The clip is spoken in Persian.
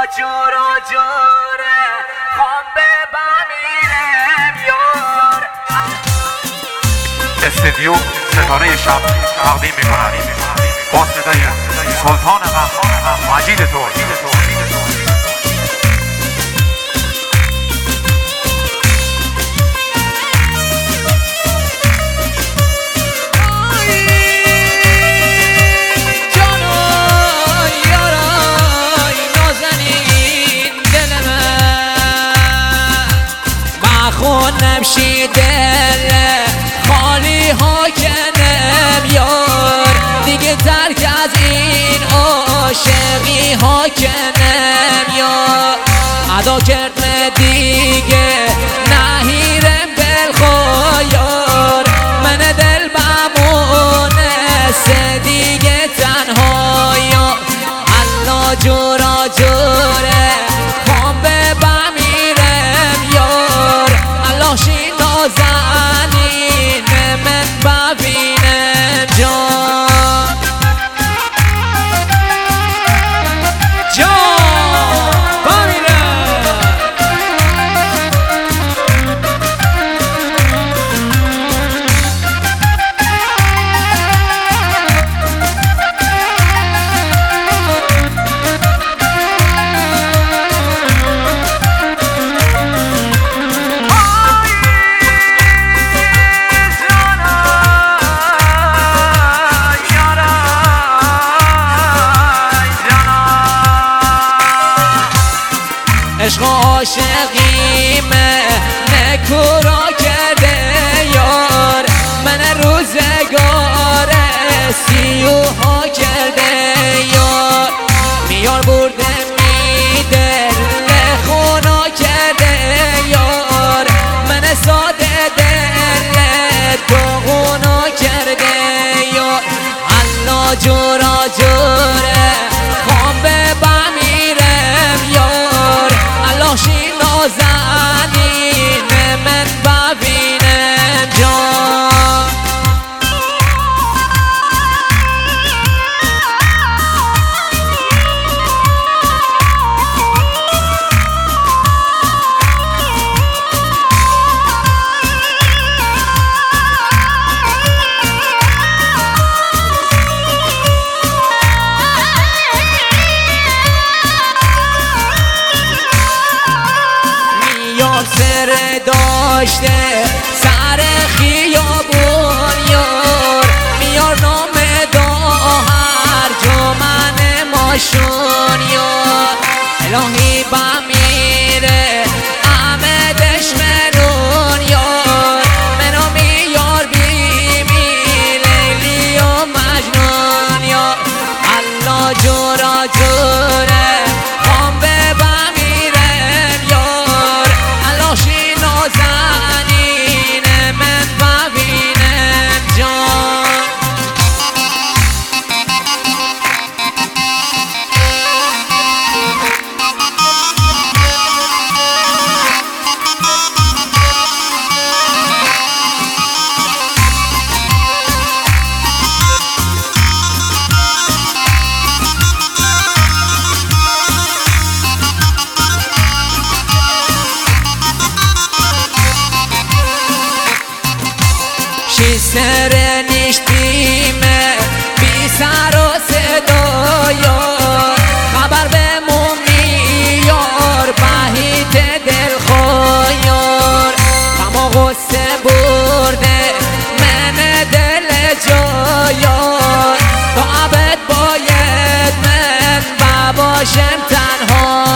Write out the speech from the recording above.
جورا جوره خوام به بمیرم یار. استدیو ستاره شب تقدیم میکنم با صدای سلطان غم مجید ترک. نمشی دل خالی ها کنم یار، دیگه ترک از این عاشقی ها کنم یار. ادا کردم دیگه نهیرم دلخواه یار، من دل بمونه دیگه تنها یار. الله جورا جوره خوام به بمیرم یار، شی نازنین من ببینم جان ببینم. عشق و عاشقیمه نکورا کرده یار، من روزگار سیوها کرده یار. میار برده میده لخونا کرده یار، من ساده دل دوغونا کرده یار. الله جورا جوره خوام به بمیرم یار، شی نازنین من ببینم جان. سر داشته سر خیابون یار، میار نام هر جا من ماشون یار. الهی بمیره همه دشمنون یار، منو میار بیمی لیلی و مجنون یار. الله جورا جوره خوام به بمیرم یار، شی نازنین من ببینم جان. سر نشتیمه بی سر و صدا یار، خبر بمون میار بهیت دلخواه یار. اما غصه برده من دل جا یار، تا ابد باید من بباشم تنها